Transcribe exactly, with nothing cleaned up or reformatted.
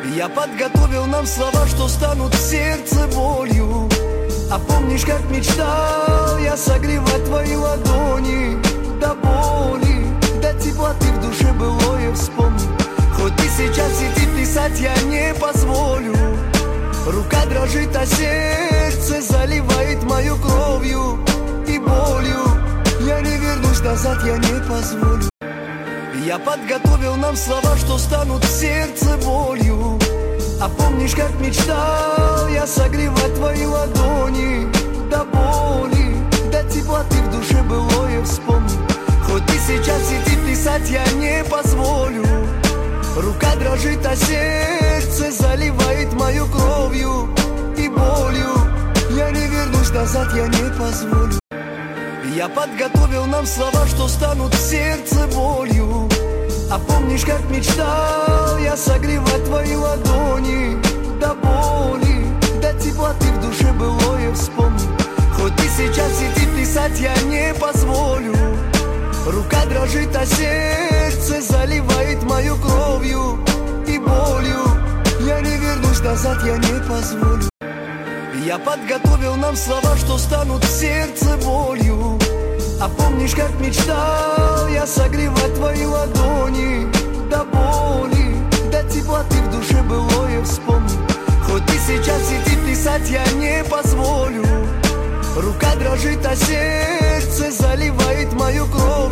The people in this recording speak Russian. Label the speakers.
Speaker 1: Я подготовил нам слова, что станут в сердце болью. А помнишь, как мечтал я согревать твои ладони до боли, до теплоты в душе былое вспомни. Хоть и сейчас идти писать я не позволю. Рука дрожит, а сердце заливает мою кровью и болью. Я не вернусь назад, я не позволю. Я подготовил нам слова, что станут в сердце болью. А помнишь, как мечтал я согревать твои ладони до боли, до теплоты в душе былое вспомни. Хоть и сейчас идти писать я не позволю. Рука дрожит, а сердце заливает мою кровью и болью. Я не вернусь назад, я не позволю. Я подготовил нам слова, что станут в сердце болью. А помнишь, как мечтал я согревать твои ладони до боли, до теплоты в душе былое вспомни. Хоть и сейчас идти писать я не позволю. Рука дрожит, а сердце заливает мою кровью и болью. Я не вернусь назад, я не позволю. Я подготовил нам слова, что станут в сердце болью. А помнишь, как мечтал я согревать твои ладони до боли, до теплоты в душе былое вспомни. Хоть и сейчас идти писать я не позволю. Рука дрожит, а сердце заливает мою кровь.